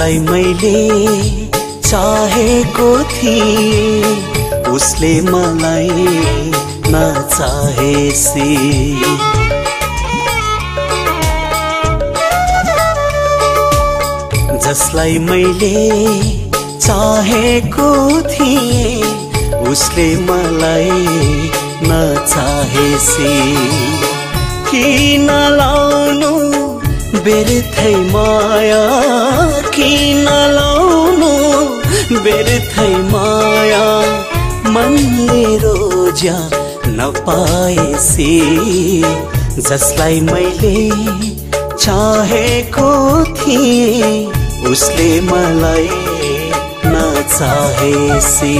जसलाई मैले चाहेको थिएँ उसले मलाई नचाहेसी। जसलाई मैले चाहेको थिएँ उसले मलाई नचाहेसी। किन लाउनु बेर्थै माया, किन लाउनु बेर्थै माया, मनले रोज्या नपाएसी। जसलाई मैले चाहेको थिएँ उसले मलाई नचाहेसी।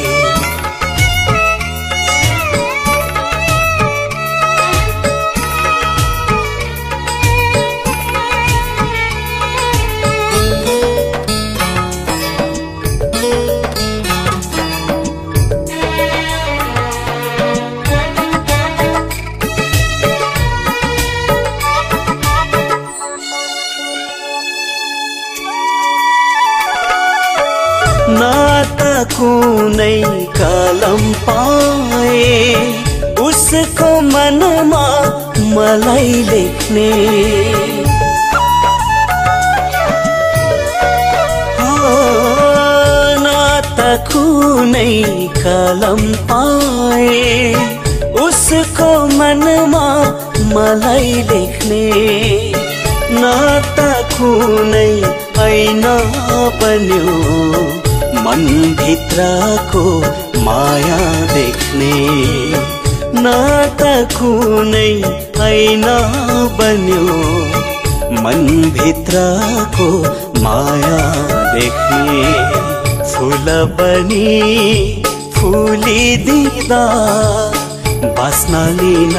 ना त कुनै कलम पाए उसको मनमा मलाई लेख्ने, ना त कुनै कलम पाए उसको मनमा मलाई लेख्ने, ना त कुनै ऐना बन्यो मन भित्रको माया देख्ने, ना त कुनै ऐना बन्यो मन भित्रको माया देख्ने। फूल बनी फुलिदिँदा बास्न लिन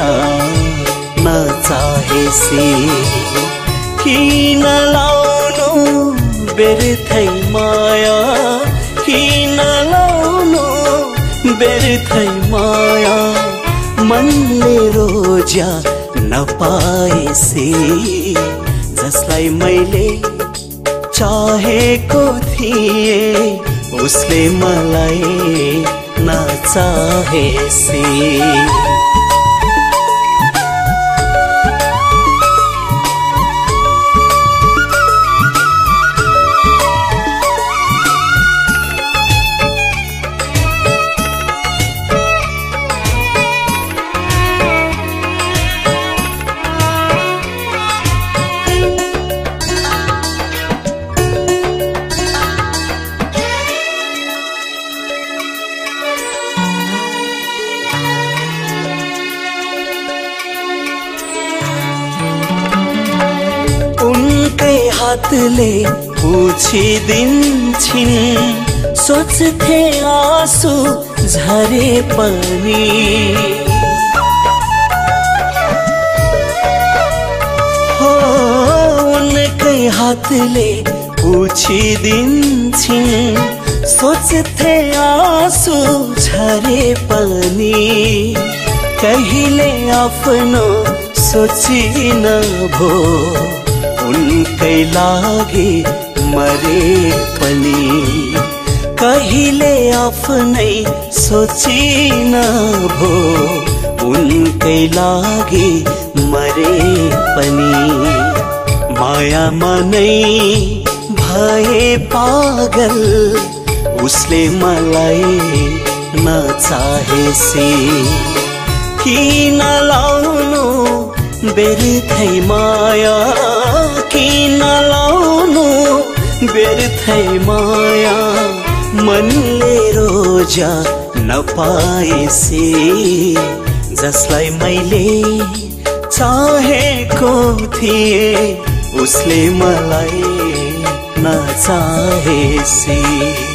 नचाहेसी। किन लाउनु बेर्थै माया, किन लाउनु बेर्थै माया, मनले रोज्या नपाएसी। जसलाई मैले चाहेको थिएँ उसले मलाई नचाहेसी। हातले पुछिदिन्छिन् सोच्थे आँसु झरे पनि, हो उनकै हातले पुछिदिन्छिन् सोच्थे आँसु झरे पनि। कहिले आफ्नो सोचिन भो उनकै लागि मरे पनि, कहिले आफ्नै सोचिन भो उनकै लागि मरे पनि। मायामा नै भए पागल उसले मलाई नचाहेसी। किन लाउनु बेर्थै माया, किन लाउनु बेर्थै माया, मनले रोज्या नपाएसी। जसलाई मैले चाहेको थिएँ उसले मलाई नचाहेसी।